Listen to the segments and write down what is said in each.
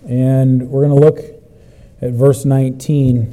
and we're going to look at verse 19.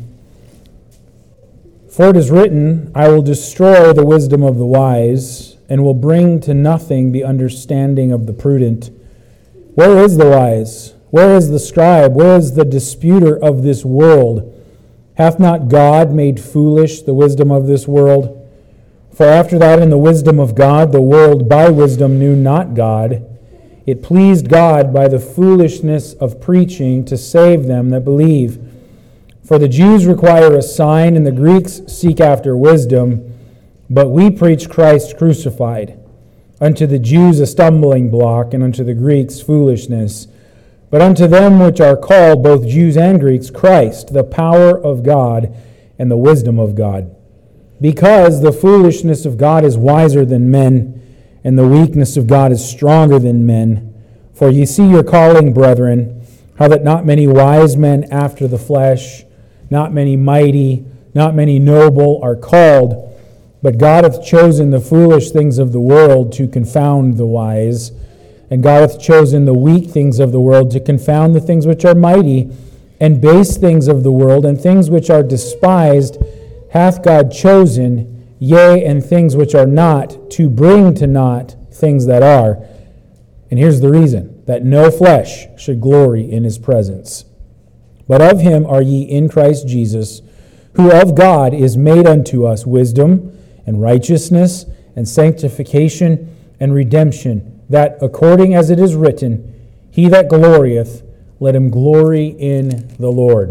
For it is written, I will destroy the wisdom of the wise, and will bring to nothing the understanding of the prudent. Where is the wise? Where is the scribe? Where is the disputer of this world? Hath not God made foolish the wisdom of this world? For after that in the wisdom of God, the world by wisdom knew not God. It pleased God by the foolishness of preaching to save them that believe. For the Jews require a sign, and the Greeks seek after wisdom. But we preach Christ crucified, unto the Jews a stumbling block, and unto the Greeks foolishness. But unto them which are called, both Jews and Greeks, Christ, the power of God and the wisdom of God. Because the foolishness of God is wiser than men, and the weakness of God is stronger than men. For ye see your calling, brethren, how that not many wise men after the flesh, not many mighty, not many noble are called, but God hath chosen the foolish things of the world to confound the wise, and God hath chosen the weak things of the world to confound the things which are mighty, and base things of the world, and things which are despised hath God chosen, yea, and things which are not, to bring to naught things that are. And here's the reason, that no flesh should glory in his presence. But of him are ye in Christ Jesus, who of God is made unto us wisdom, and righteousness, and sanctification, and redemption, that according as it is written, he that glorieth, let him glory in the Lord.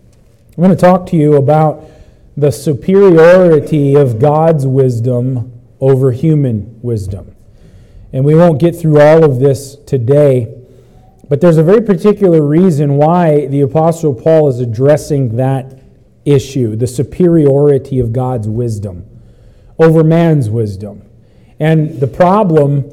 I'm going to talk to you about the superiority of God's wisdom over human wisdom. And we won't get through all of this today, but there's a very particular reason why the Apostle Paul is addressing that issue, the superiority of God's wisdom over man's wisdom. And the problem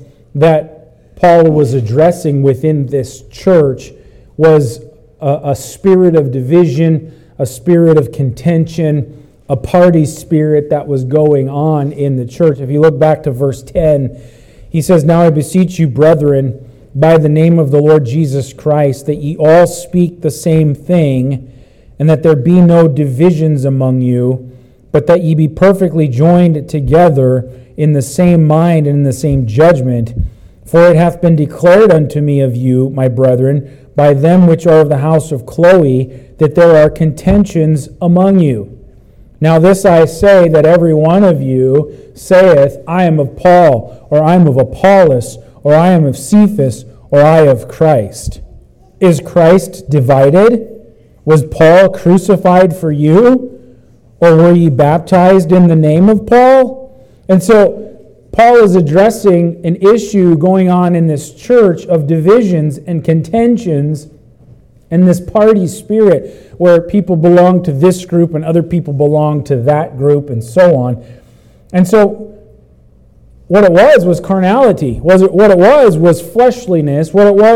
that Paul was addressing within this church was a spirit of division, a spirit of contention, a party spirit that was going on in the church. If you look back to verse 10, he says, Now I beseech you, brethren, by the name of the Lord Jesus Christ, that ye all speak the same thing, and that there be no divisions among you, but that ye be perfectly joined together in the same mind and in the same judgment. For it hath been declared unto me of you, my brethren, by them which are of the house of Chloe, that there are contentions among you. Now this I say, that every one of you saith, I am of Paul, or I am of Apollos, or I am of Cephas, or I of Christ. Is Christ divided? Was Paul crucified for you? Or were ye baptized in the name of Paul? And so Paul is addressing an issue going on in this church of divisions and contentions and this party spirit where people belong to this group and other people belong to that group and so on. And so what it was carnality. What it was fleshliness. What it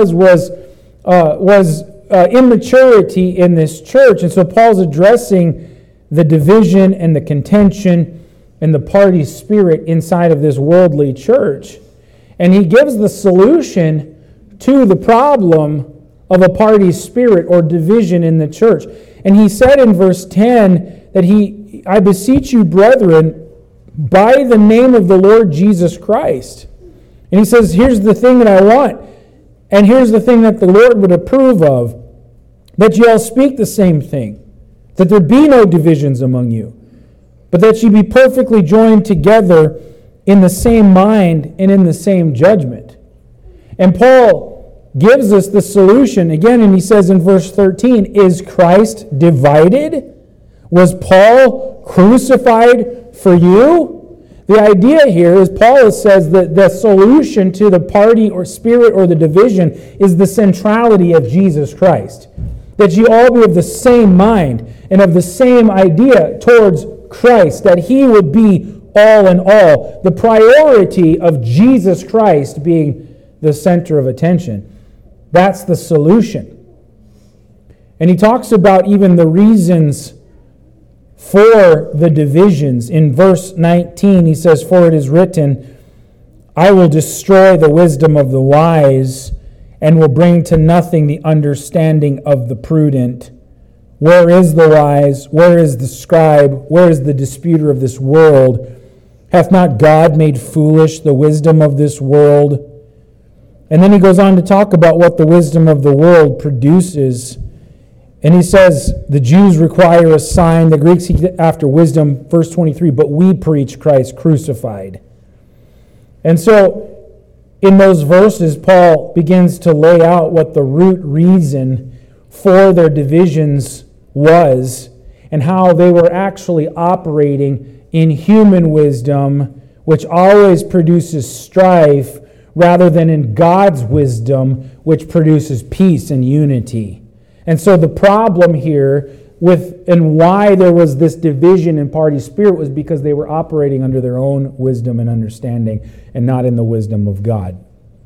was immaturity in this church. And so Paul's addressing the division and the contention and the party spirit inside of this worldly church. And he gives the solution to the problem of a party spirit or division in the church. And he said in verse 10 that I beseech you, brethren, by the name of the Lord Jesus Christ. And he says, here's the thing that I want, and here's the thing that the Lord would approve of, that you all speak the same thing, that there be no divisions among you, but that you be perfectly joined together in the same mind and in the same judgment. And Paul gives us the solution again, and he says in verse 13, is Christ divided? Was Paul crucified for you? The idea here is Paul says that the solution to the party or spirit or the division is the centrality of Jesus Christ. That you all be of the same mind and of the same idea towards Christ, that he would be all in all. The priority of Jesus Christ being the center of attention. That's the solution. And he talks about even the reasons for the divisions. In verse 19, he says, For it is written, I will destroy the wisdom of the wise, and will bring to nothing the understanding of the prudent. Where is the wise? Where is the scribe? Where is the disputer of this world? Hath not God made foolish the wisdom of this world? And then he goes on to talk about what the wisdom of the world produces. And he says, the Jews require a sign, the Greeks seek after wisdom, verse 23, but we preach Christ crucified. And so, in those verses, Paul begins to lay out what the root reason for their divisions was and how they were actually operating in human wisdom, which always produces strife, rather than in God's wisdom, which produces peace and unity. And so the problem here and why there was this division in party spirit was because they were operating under their own wisdom and understanding and not in the wisdom of God.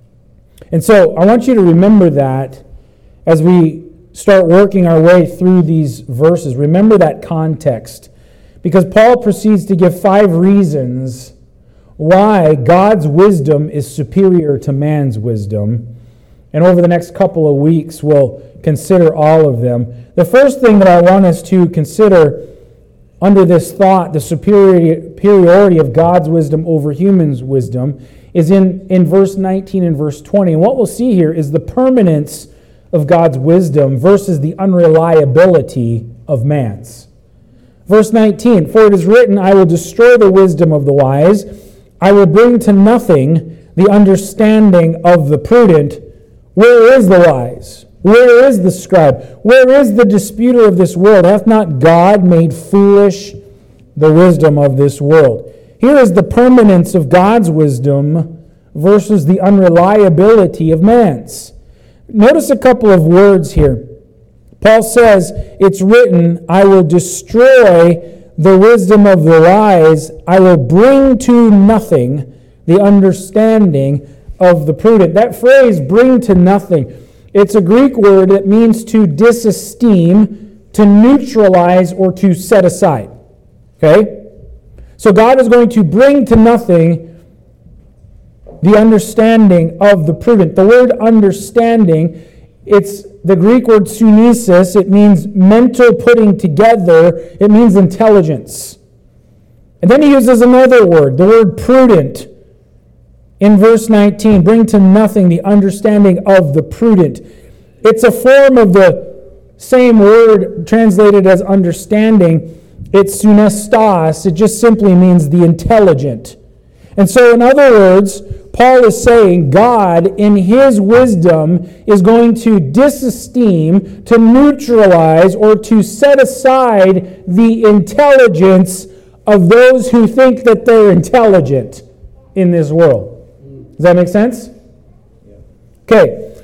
And so I want you to remember that as we start working our way through these verses. Remember that context, because Paul proceeds to give 5 reasons why God's wisdom is superior to man's wisdom. And over the next couple of weeks, we'll consider all of them. The first thing that I want us to consider under this thought, the superiority of God's wisdom over human's wisdom, is in verse 19 and verse 20. And what we'll see here is the permanence of God's wisdom versus the unreliability of man's. Verse 19, for it is written, I will destroy the wisdom of the wise, I will bring to nothing the understanding of the prudent. Where is the wise? Where is the scribe? Where is the disputer of this world? Hath not God made foolish the wisdom of this world? Here is the permanence of God's wisdom versus the unreliability of man's. Notice a couple of words here. Paul says, it's written, I will destroy the wisdom of the wise. I will bring to nothing the understanding of the prudent. That phrase, bring to nothing, it's a Greek word that means to disesteem, to neutralize, or to set aside. Okay? So God is going to bring to nothing the understanding of the prudent. The word understanding, it's the Greek word sunesis. It means mental putting together. It means intelligence. And then he uses another word, the word prudent. In verse 19, bring to nothing the understanding of the prudent. It's a form of the same word translated as understanding. It's sunestas. It just simply means the intelligent. And so, in other words, Paul is saying God, in His wisdom, is going to disesteem, to neutralize, or to set aside the intelligence of those who think that they're intelligent in this world. Does that make sense? Okay.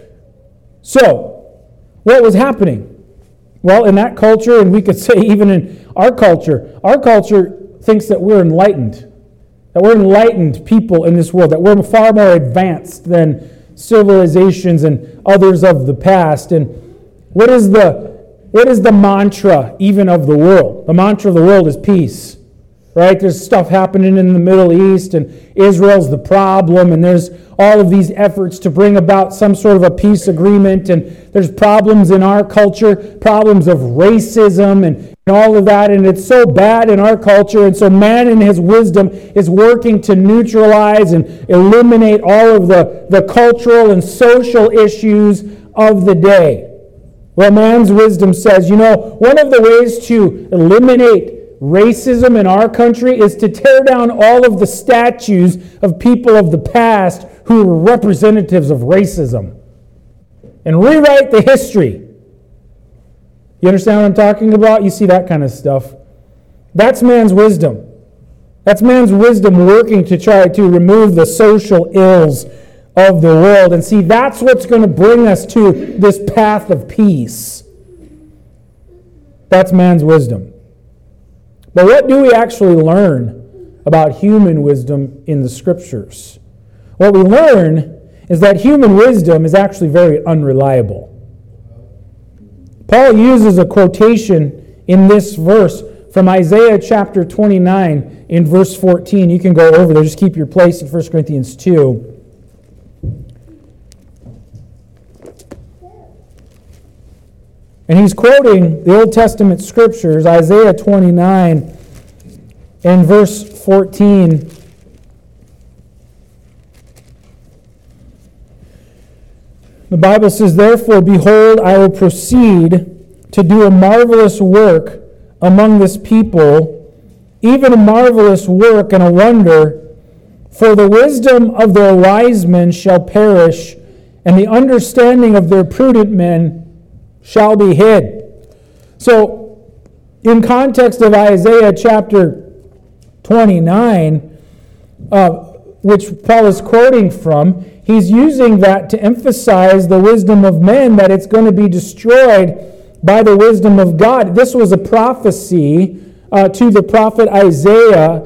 So, what was happening? Well, in that culture, and we could say even in our culture thinks that we're enlightened. That we're enlightened people in this world. That we're far more advanced than civilizations and others of the past. And what is the mantra even of the world? The mantra of the world is peace. Right? There's stuff happening in the Middle East, and Israel's the problem, and there's all of these efforts to bring about some sort of a peace agreement, and there's problems in our culture, problems of racism and all of that, and it's so bad in our culture, and so man in his wisdom is working to neutralize and eliminate all of the cultural and social issues of the day. Well, man's wisdom says, one of the ways to eliminate racism in our country is to tear down all of the statues of people of the past who were representatives of racism and rewrite the history. You understand what I'm talking about? You see that kind of stuff. That's man's wisdom. That's man's wisdom working to try to remove the social ills of the world. And see, that's what's going to bring us to this path of peace. That's man's wisdom. But what do we actually learn about human wisdom in the Scriptures? What we learn is that human wisdom is actually very unreliable. Paul uses a quotation in this verse from Isaiah chapter 29 in verse 14. You can go over there. Just keep your place in 1 Corinthians 2. And he's quoting the Old Testament scriptures, Isaiah 29 and verse 14. The Bible says, "Therefore, behold, I will proceed to do a marvelous work among this people, even a marvelous work and a wonder, for the wisdom of their wise men shall perish, and the understanding of their prudent men shall be hid." So, in context of Isaiah chapter 29, which Paul is quoting from, he's using that to emphasize the wisdom of men, that it's going to be destroyed by the wisdom of God. This was a prophecy to the prophet Isaiah.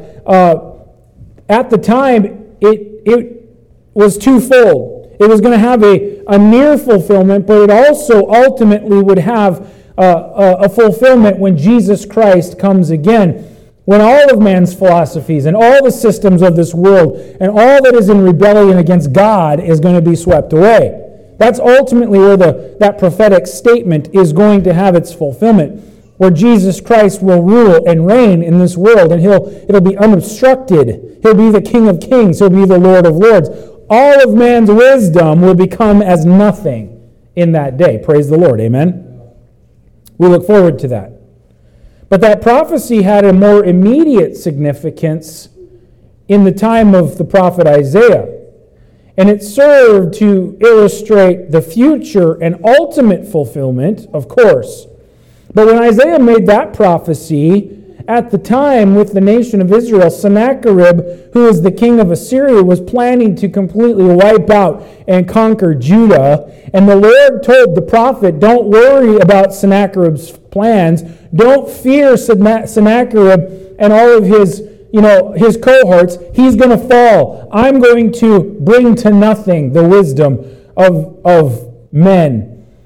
At the time, it was twofold. It was going to have a near fulfillment, but it also ultimately would have a fulfillment when Jesus Christ comes again. When all of man's philosophies and all the systems of this world and all that is in rebellion against God is going to be swept away. That's ultimately where that prophetic statement is going to have its fulfillment, where Jesus Christ will rule and reign in this world, and it'll be unobstructed. He'll be the King of Kings. He'll be the Lord of Lords. All of man's wisdom will become as nothing in that day. Praise the Lord. Amen. We look forward to that. But that prophecy had a more immediate significance in the time of the prophet Isaiah. And it served to illustrate the future and ultimate fulfillment, of course. But when Isaiah made that prophecy, at the time with the nation of Israel, Sennacherib, who was the king of Assyria, was planning to completely wipe out and conquer Judah. And the Lord told the prophet, don't worry about Sennacherib's plans. Don't fear Sennacherib and all of his cohorts. He's going to fall. I'm going to bring to nothing the wisdom of men.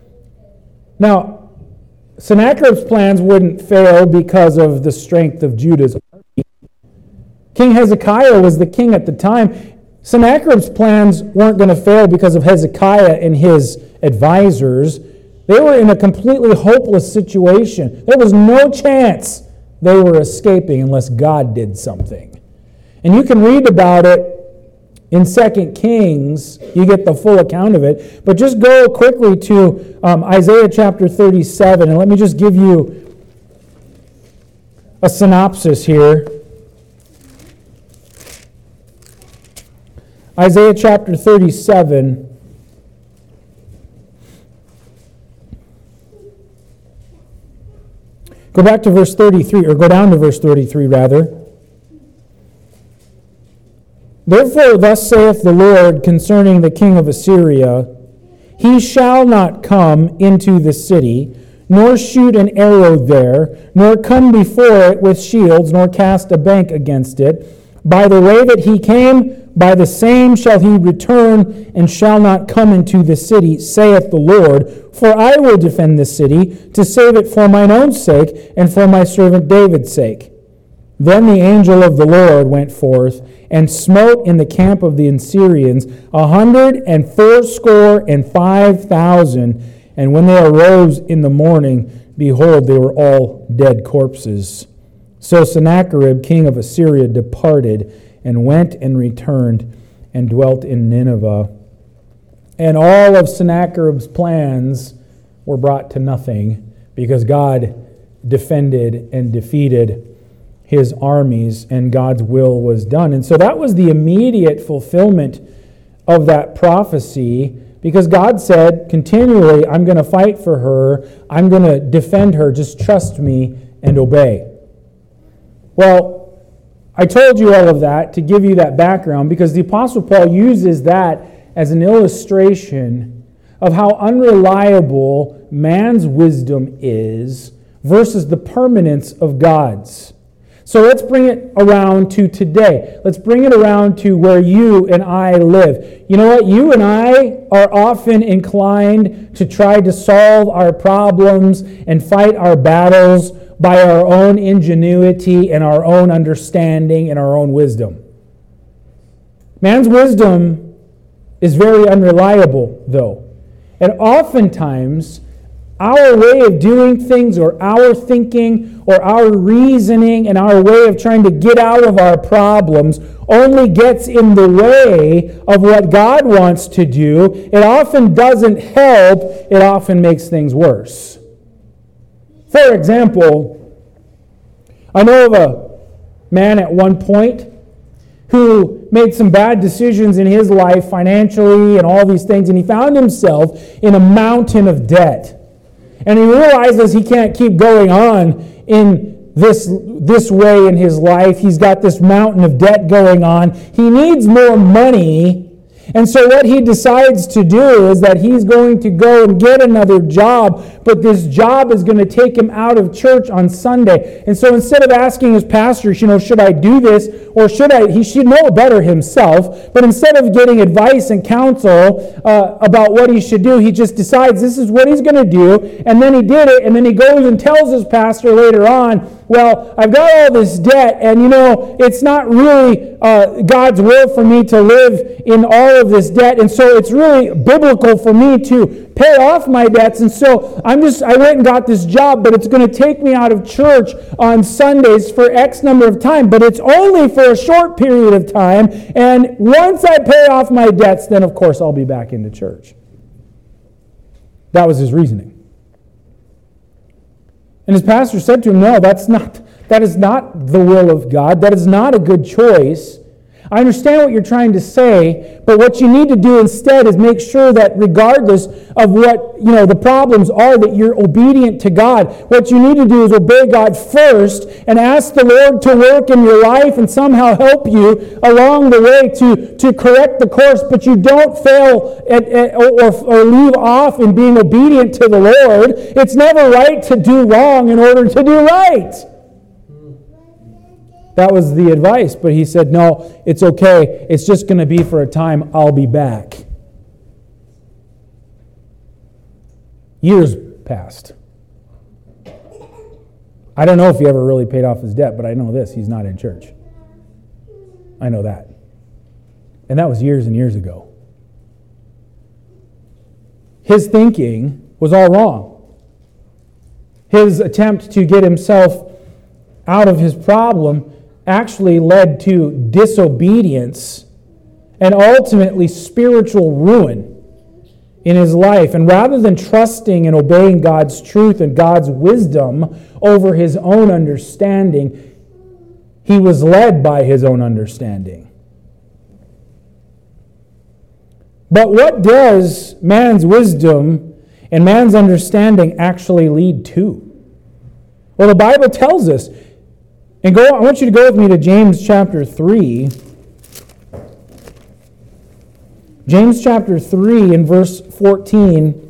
Now, Sennacherib's plans wouldn't fail because of the strength of Judah's army. King Hezekiah was the king at the time. Sennacherib's plans weren't going to fail because of Hezekiah and his advisors. They were in a completely hopeless situation. There was no chance they were escaping unless God did something. And you can read about it in 2 Kings. You get the full account of it. But just go quickly to Isaiah chapter 37, and let me just give you a synopsis here. Isaiah chapter 37. Go back to verse 33, or go down to verse 33 rather. "Therefore thus saith the Lord concerning the king of Assyria, He shall not come into the city, nor shoot an arrow there, nor come before it with shields, nor cast a bank against it. By the way that he came, by the same shall he return, and shall not come into the city, saith the Lord. For I will defend this city, to save it for mine own sake, and for my servant David's sake. Then the angel of the Lord went forth, and smote in the camp of the Assyrians 185,000. And when they arose in the morning, behold, they were all dead corpses. So Sennacherib, king of Assyria, departed, and went and returned, and dwelt in Nineveh. And all of Sennacherib's plans were brought to nothing, because God defended and defeated his armies, and God's will was done. And so that was the immediate fulfillment of that prophecy, because God said continually, I'm going to fight for her, I'm going to defend her, just trust me and obey. Well, I told you all of that to give you that background, because the Apostle Paul uses that as an illustration of how unreliable man's wisdom is versus the permanence of God's. So let's bring it around to today. Let's bring it around to where you and I live. You know what? You and I are often inclined to try to solve our problems and fight our battles by our own ingenuity and our own understanding and our own wisdom. Man's wisdom is very unreliable, though. And oftentimes, Our way of doing things, or our thinking, or our reasoning, and our way of trying to get out of our problems only gets in the way of what God wants to do. It often doesn't help. It often makes things worse. For example, I know of a man at one point who made some bad decisions in his life financially and all these things, and he found himself in a mountain of debt. And he realizes he can't keep going on in this way in his life. He's got this mountain of debt going on. He needs more money. And so what he decides to do is that he's going to go and get another job, but this job is going to take him out of church on Sunday. And so instead of asking his pastor, should I do this or should I, he should know better himself, but instead of getting advice and counsel about what he should do, he just decides this is what he's going to do, and then he did it, and then he goes and tells his pastor later on, well, I've got all this debt, and it's not really God's will for me to live in all of this debt, and so it's really biblical for me to pay off my debts, and so I went and got this job, but it's going to take me out of church on Sundays for X number of time, but it's only for a short period of time, and once I pay off my debts, then of course I'll be back into church. That was his reasoning. And his pastor said to him, no, that is not the will of God. That is not a good choice. I understand what you're trying to say, but what you need to do instead is make sure that regardless of what the problems are, that you're obedient to God. What you need to do is obey God first and ask the Lord to work in your life and somehow help you along the way to correct the course, but you don't fail or leave off in being obedient to the Lord. It's never right to do wrong in order to do right. That was the advice, but he said, no, it's okay. It's just going to be for a time. I'll be back. Years passed. I don't know if he ever really paid off his debt, but I know this, he's not in church. I know that. And that was years and years ago. His thinking was all wrong. His attempt to get himself out of his problem actually led to disobedience and ultimately spiritual ruin in his life. And rather than trusting and obeying God's truth and God's wisdom over his own understanding, he was led by his own understanding. But what does man's wisdom and man's understanding actually lead to? Well, the Bible tells us. And I want you to go with me to James chapter 3. James chapter 3 and verse 14.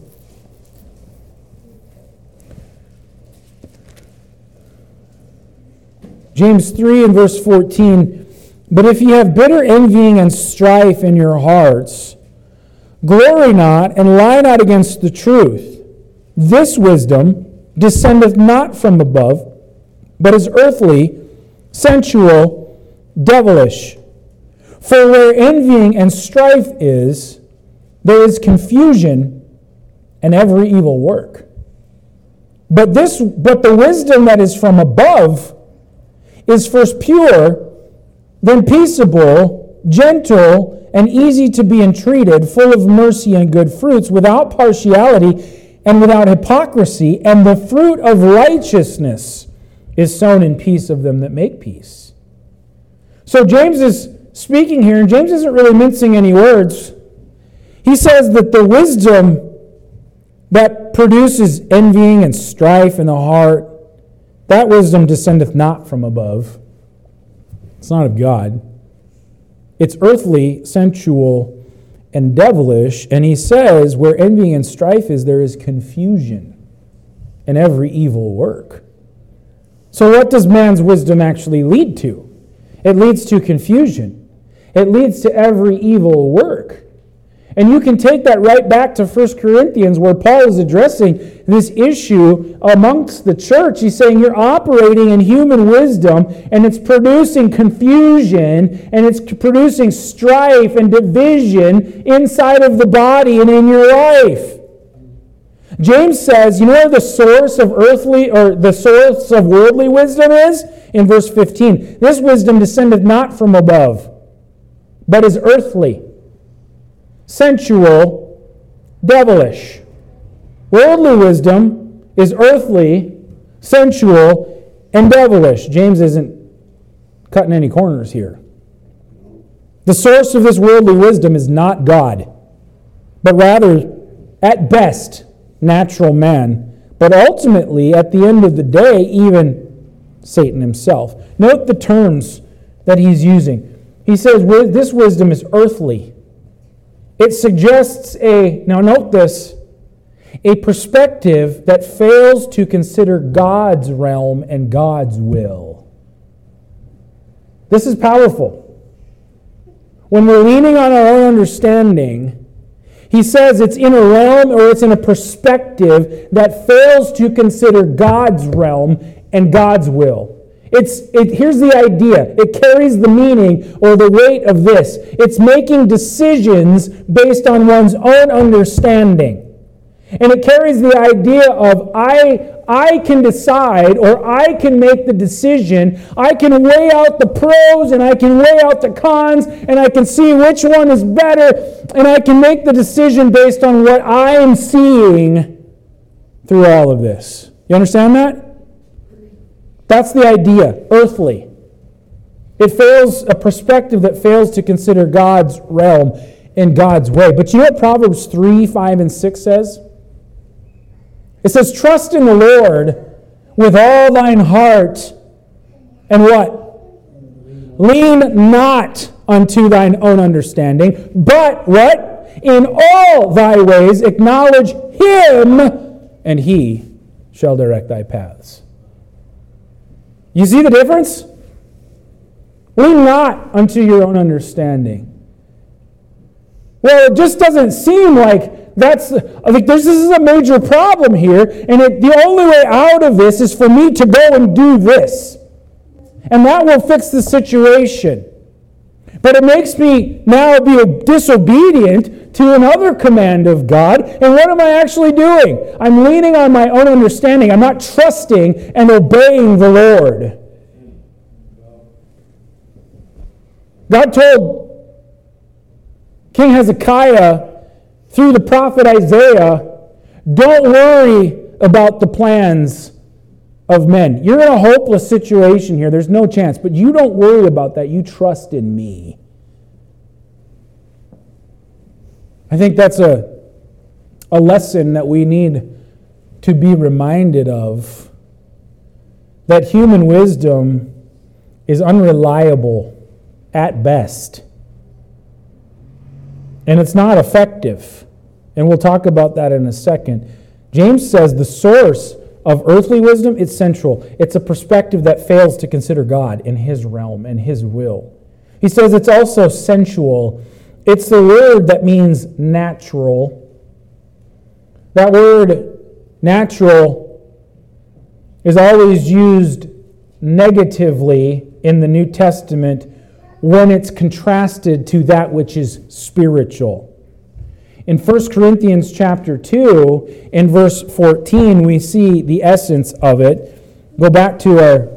James 3 and verse 14. But if ye have bitter envying and strife in your hearts, glory not and lie not against the truth. This wisdom descendeth not from above, but is earthly, sensual, devilish. For where envying and strife is, there is confusion and every evil work. But the wisdom that is from above is first pure, then peaceable, gentle, and easy to be entreated, full of mercy and good fruits, without partiality and without hypocrisy, and the fruit of righteousness is sown in peace of them that make peace. So James is speaking here, and James isn't really mincing any words. He says that the wisdom that produces envying and strife in the heart, that wisdom descendeth not from above. It's not of God. It's earthly, sensual, and devilish. And he says, where envying and strife is, there is confusion and every evil work. So what does man's wisdom actually lead to? It leads to confusion. It leads to every evil work. And you can take that right back to 1 Corinthians, where Paul is addressing this issue amongst the church. He's saying you're operating in human wisdom, and it's producing confusion, and it's producing strife and division inside of the body and in your life. James says, you know where the source of worldly wisdom is? In verse 15. This wisdom descendeth not from above, but is earthly, sensual, devilish. Worldly wisdom is earthly, sensual, and devilish. James isn't cutting any corners here. The source of this worldly wisdom is not God, but rather, at best, natural man, but ultimately, at the end of the day, even Satan himself. Note the terms that he's using. He says this wisdom is earthly. It suggests now note this, a perspective that fails to consider God's realm and God's will. This is powerful. When we're leaning on our own understanding, he says it's in a realm or it's in a perspective that fails to consider God's realm and God's will. Here's the idea. It carries the meaning or the weight of this. It's making decisions based on one's own understanding. And it carries the idea of I can decide, or I can make the decision. I can weigh out the pros and I can weigh out the cons, and I can see which one is better, and I can make the decision based on what I am seeing through all of this. You understand that? That's the idea, earthly. It fails a perspective that fails to consider God's realm and God's way. But you know what Proverbs 3, 5, and 6 says? It says, trust in the Lord with all thine heart, and what? Lean not unto thine own understanding, but what? In all thy ways acknowledge him, and he shall direct thy paths. You see the difference? Lean not unto your own understanding. Well, it just doesn't seem like this is a major problem here, and the only way out of this is for me to go and do this. And that will fix the situation. But it makes me now be disobedient to another command of God. And what am I actually doing? I'm leaning on my own understanding. I'm not trusting and obeying the Lord. God told King Hezekiah through the prophet Isaiah, don't worry about the plans of men. You're in a hopeless situation here. There's no chance. But you don't worry about that. You trust in me. I think that's a lesson that we need to be reminded of. That human wisdom is unreliable at best. And it's not effective. And we'll talk about that in a second. James says the source of earthly wisdom is central. It's a perspective that fails to consider God in his realm and his will. He says it's also sensual. It's the word that means natural. That word natural is always used negatively in the New Testament when it's contrasted to that which is spiritual. In 1 Corinthians chapter 2, in verse 14, we see the essence of it. Go back to our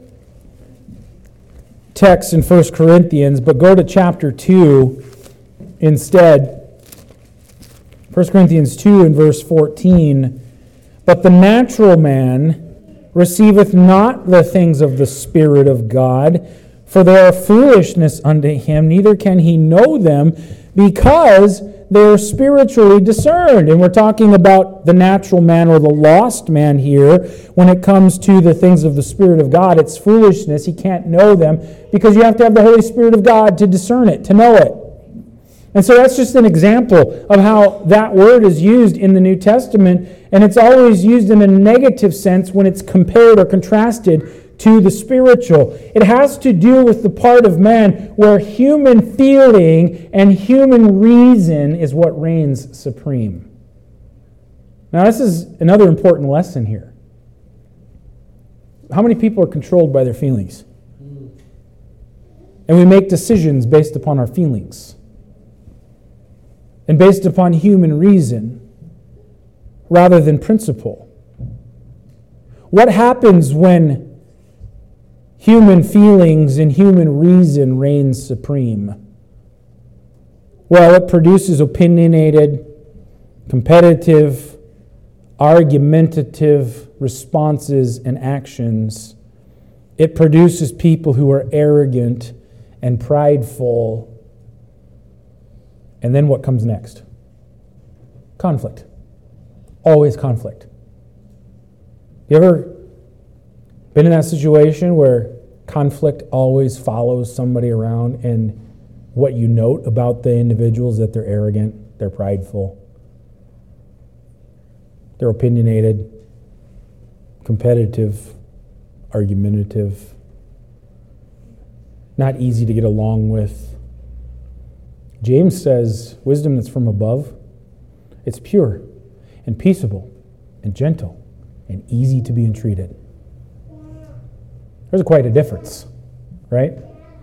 text in 1 Corinthians, but go to chapter 2 instead. 1 Corinthians 2 in verse 14. But the natural man receiveth not the things of the Spirit of God, for they are foolishness unto him, neither can he know them, because they are spiritually discerned. And we're talking about the natural man or the lost man here. When it comes to the things of the Spirit of God, it's foolishness. He can't know them because you have to have the Holy Spirit of God to discern it, to know it. And so that's just an example of how that word is used in the New Testament, and it's always used in a negative sense when it's compared or contrasted to the spiritual. It has to do with the part of man where human feeling and human reason is what reigns supreme. Now, this is another important lesson here. How many people are controlled by their feelings? And we make decisions based upon our feelings and based upon human reason, rather than principle? What happens when human feelings and human reason reigns supreme? Well, it produces opinionated, competitive, argumentative responses and actions. It produces people who are arrogant and prideful. And then what comes next? Conflict. Always conflict. You ever been in that situation where conflict always follows somebody around, and what you note about the individuals that they're arrogant, they're prideful, they're opinionated, competitive, argumentative, not easy to get along with? James says wisdom that's from above, it's pure and peaceable and gentle and easy to be entreated. There's quite a difference, right?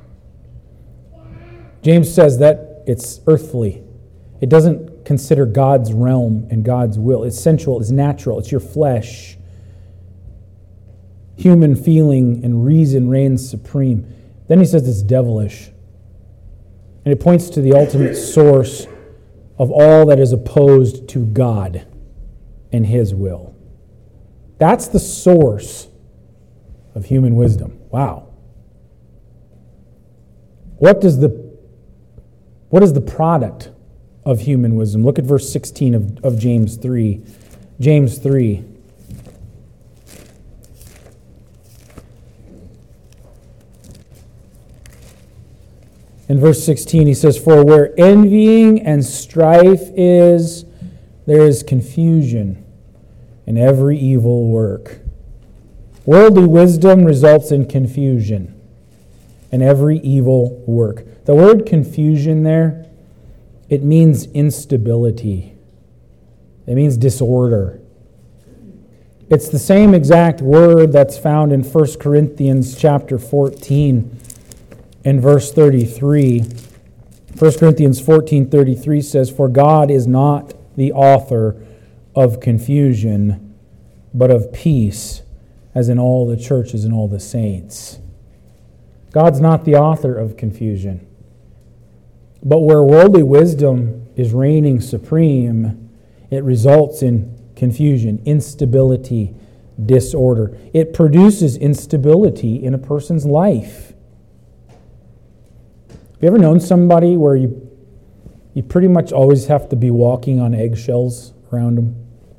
James says that it's earthly. It doesn't consider God's realm and God's will. It's sensual, it's natural, it's your flesh. Human feeling and reason reigns supreme. Then he says it's devilish. And it points to the ultimate source of all that is opposed to God and His will. That's the source of human wisdom. Wow. What is the product of human wisdom? Look at verse 16 of James 3. James 3. In verse 16 he says, "For where envying and strife is, there is confusion in every evil work." Worldly wisdom results in confusion in every evil work. The word confusion there, it means instability. It means disorder. It's the same exact word that's found in 1 Corinthians chapter 14 and verse 33. 1 Corinthians 14:33 says, "For God is not the author of confusion, but of peace, as in all the churches and all the saints." God's not the author of confusion. But where worldly wisdom is reigning supreme, it results in confusion, instability, disorder. It produces instability in a person's life. Have you ever known somebody where you pretty much always have to be walking on eggshells around them?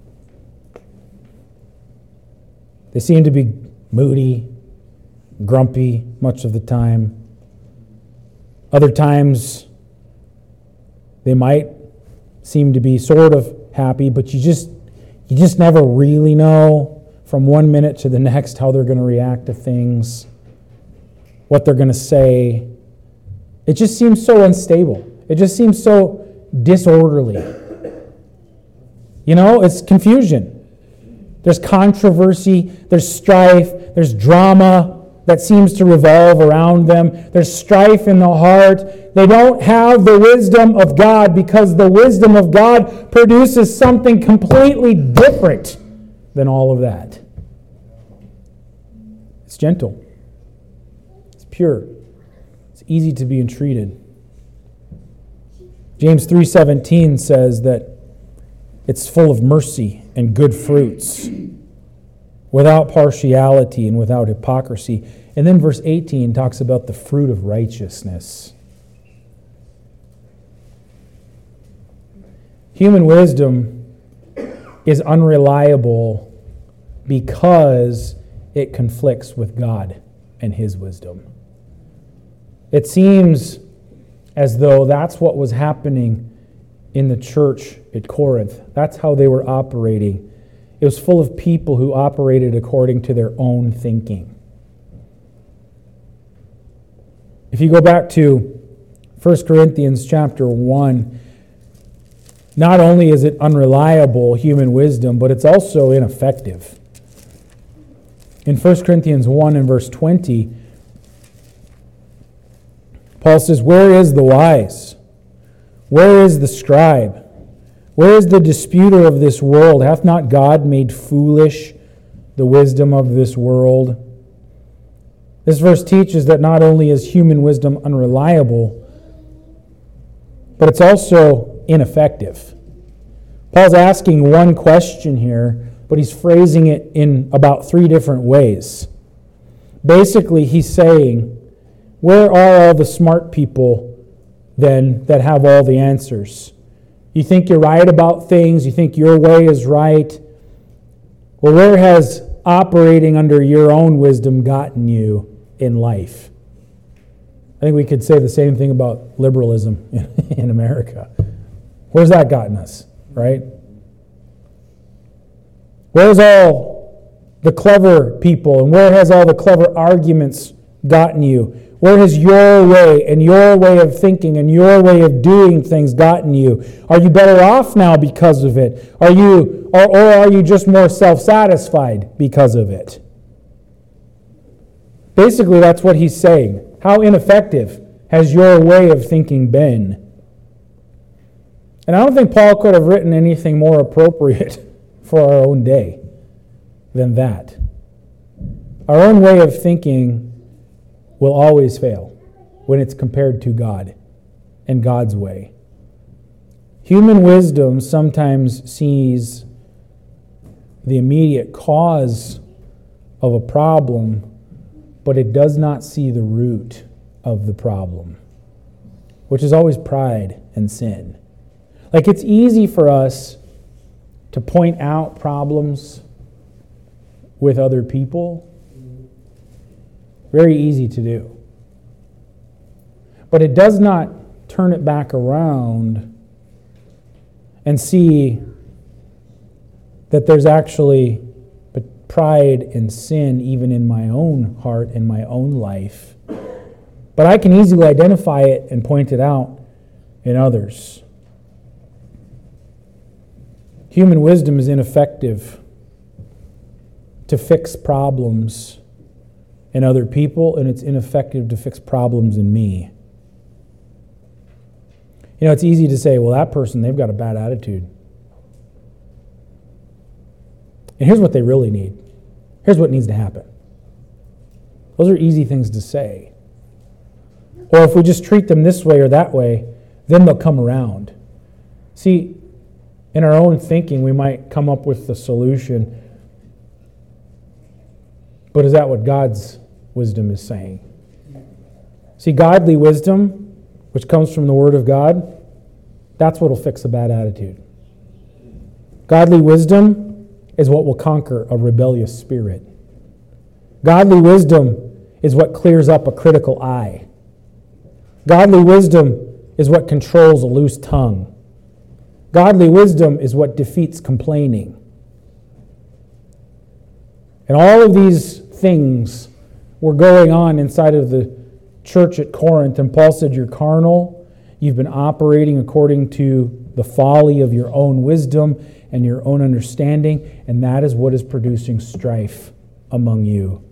They seem to be moody, grumpy much of the time. Other times, they might seem to be sort of happy, but you just never really know from one minute to the next how they're going to react to things, what they're going to say. It just seems so unstable. It just seems so disorderly. You know, it's confusion. There's controversy, there's strife, there's drama that seems to revolve around them. There's strife in the heart. They don't have the wisdom of God because the wisdom of God produces something completely different than all of that. It's gentle. It's pure. It's easy to be entreated. James 3:17 says that it's full of mercy and good fruits, without partiality and without hypocrisy. And then verse 18 talks about the fruit of righteousness. Human wisdom is unreliable because it conflicts with God and His wisdom. It seems as though that's what was happening in the church at Corinth. That's how they were operating. It was full of people who operated according to their own thinking. If you go back to 1 Corinthians chapter 1, not only is it unreliable, human wisdom, but it's also ineffective. In 1 Corinthians 1 and verse 20, Paul says, "Where is the wise? Where is the scribe? Where is the disputer of this world? Hath not God made foolish the wisdom of this world? This verse teaches that not only is human wisdom unreliable, but it's also ineffective. Paul's asking one question here, but he's phrasing it in about 3 different ways. Basically, he's saying, where are all the smart people then that have all the answers? You think you're right about things, you think your way is right. Well, where has operating under your own wisdom gotten you in life? I think we could say the same thing about liberalism in America. Where's that gotten us, right? Where's all the clever people and where has all the clever arguments gotten you? Where has your way and your way of thinking and your way of doing things gotten you? Are you better off now because of it? Or are you just more self-satisfied because of it? Basically, that's what he's saying. How ineffective has your way of thinking been? And I don't think Paul could have written anything more appropriate for our own day than that. Our own way of thinking will always fail when it's compared to God and God's way. Human wisdom sometimes sees the immediate cause of a problem, but it does not see the root of the problem, which is always pride and sin. Like, it's easy for us to point out problems with other people. Very easy to do. But it does not turn it back around and see that there's actually pride and sin even in my own heart and my own life. But I can easily identify it and point it out in others. Human wisdom is ineffective to fix problems in other people, and it's ineffective to fix problems in me. You know, it's easy to say, well, that person, they've got a bad attitude. And here's what they really need. Here's what needs to happen. Those are easy things to say. Or if we just treat them this way or that way, then they'll come around. See, in our own thinking, we might come up with the solution. But is that what God's wisdom is saying? See, godly wisdom, which comes from the Word of God, that's what will fix a bad attitude. Godly wisdom is what will conquer a rebellious spirit. Godly wisdom is what clears up a critical eye. Godly wisdom is what controls a loose tongue. Godly wisdom is what defeats complaining. And all of these things were going on inside of the church at Corinth. And Paul said, you're carnal. You've been operating according to the folly of your own wisdom and your own understanding. And that is what is producing strife among you.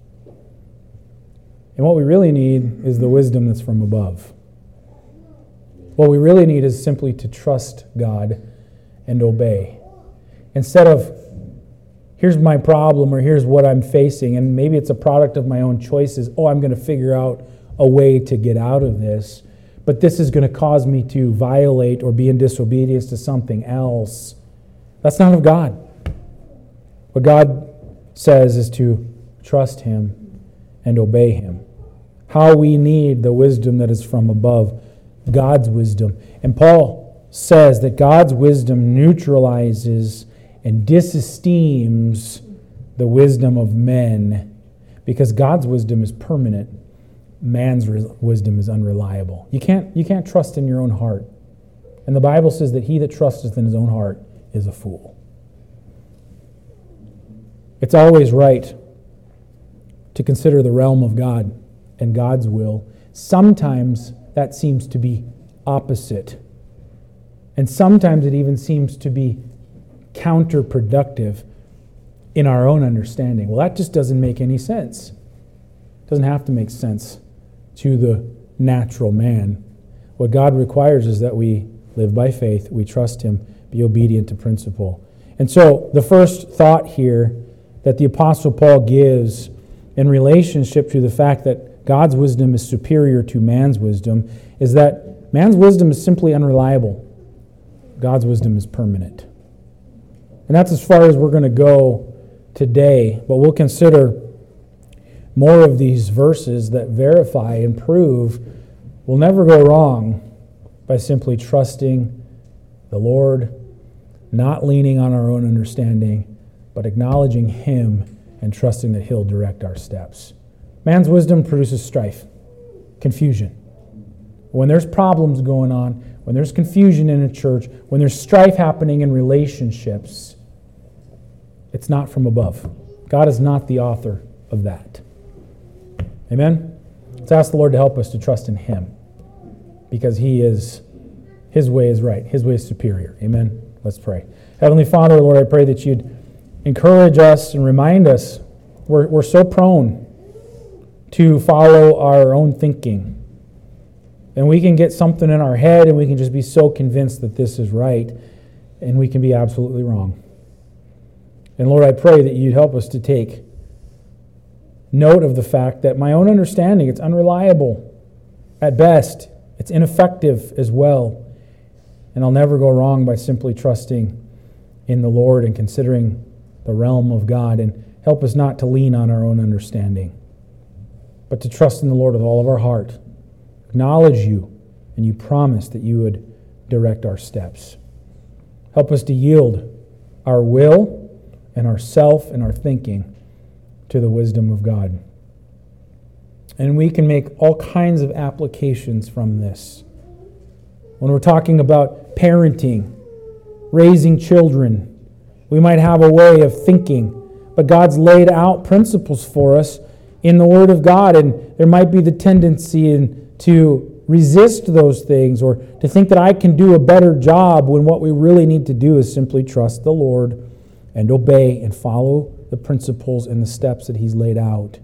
And what we really need is the wisdom that's from above. What we really need is simply to trust God and obey. Instead of, here's my problem or here's what I'm facing, and maybe it's a product of my own choices. Oh, I'm going to figure out a way to get out of this, but this is going to cause me to violate or be in disobedience to something else. That's not of God. What God says is to trust Him and obey Him. How we need the wisdom that is from above, God's wisdom. And Paul says that God's wisdom neutralizes and disesteems the wisdom of men, because God's wisdom is permanent. Man's wisdom is unreliable. You can't trust in your own heart. And the Bible says that he that trusteth in his own heart is a fool. It's always right to consider the realm of God and God's will. Sometimes that seems to be opposite. And sometimes it even seems to be counterproductive in our own understanding. Well, that just doesn't make any sense. It doesn't have to make sense to the natural man. What God requires is that we live by faith, we trust Him, be obedient to principle. And so the first thought here that the Apostle Paul gives in relationship to the fact that God's wisdom is superior to man's wisdom is that man's wisdom is simply unreliable. God's wisdom is permanent. And that's as far as we're going to go today, but we'll consider more of these verses that verify and prove we'll never go wrong by simply trusting the Lord, not leaning on our own understanding, but acknowledging Him and trusting that He'll direct our steps. Man's wisdom produces strife, confusion. When there's problems going on, when there's confusion in a church, when there's strife happening in relationships, it's not from above. God is not the author of that. Amen? Let's ask the Lord to help us to trust in Him, because His way is right. His way is superior. Amen? Let's pray. Heavenly Father, Lord, I pray that You'd encourage us and remind us we're so prone to follow our own thinking. And we can get something in our head and we can just be so convinced that this is right, and we can be absolutely wrong. And Lord, I pray that You'd help us to take note of the fact that my own understanding, it's unreliable at best. It's ineffective as well. And I'll never go wrong by simply trusting in the Lord and considering the realm of God. And help us not to lean on our own understanding, but to trust in the Lord with all of our heart. Acknowledge You, and You promise that You would direct our steps. Help us to yield our will and our self and our thinking to the wisdom of God. And we can make all kinds of applications from this. When we're talking about parenting, raising children, we might have a way of thinking, but God's laid out principles for us in the Word of God, and there might be the tendency to resist those things or to think that I can do a better job when what we really need to do is simply trust the Lord and obey and follow the principles and the steps that He's laid out.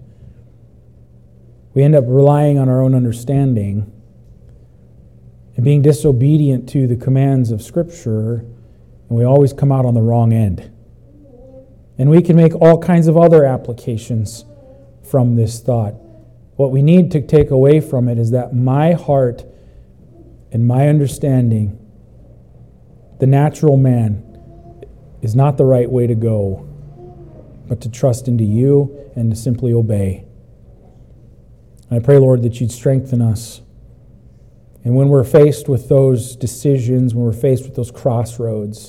We end up relying on our own understanding and being disobedient to the commands of Scripture, and we always come out on the wrong end. And we can make all kinds of other applications from this thought. What we need to take away from it is that my heart and my understanding, the natural man, is not the right way to go, but to trust into You and to simply obey. And I pray, Lord, that You'd strengthen us. And when we're faced with those decisions, when we're faced with those crossroads,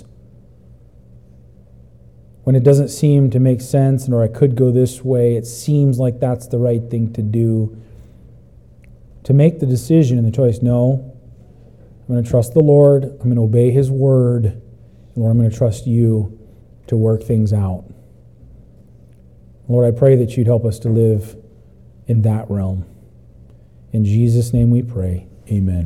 when it doesn't seem to make sense, or I could go this way, it seems like that's the right thing to do, to make the decision and the choice, no, I'm going to trust the Lord, I'm going to obey His word, and Lord, I'm going to trust You to work things out. Lord, I pray that You'd help us to live in that realm. In Jesus' name we pray, amen.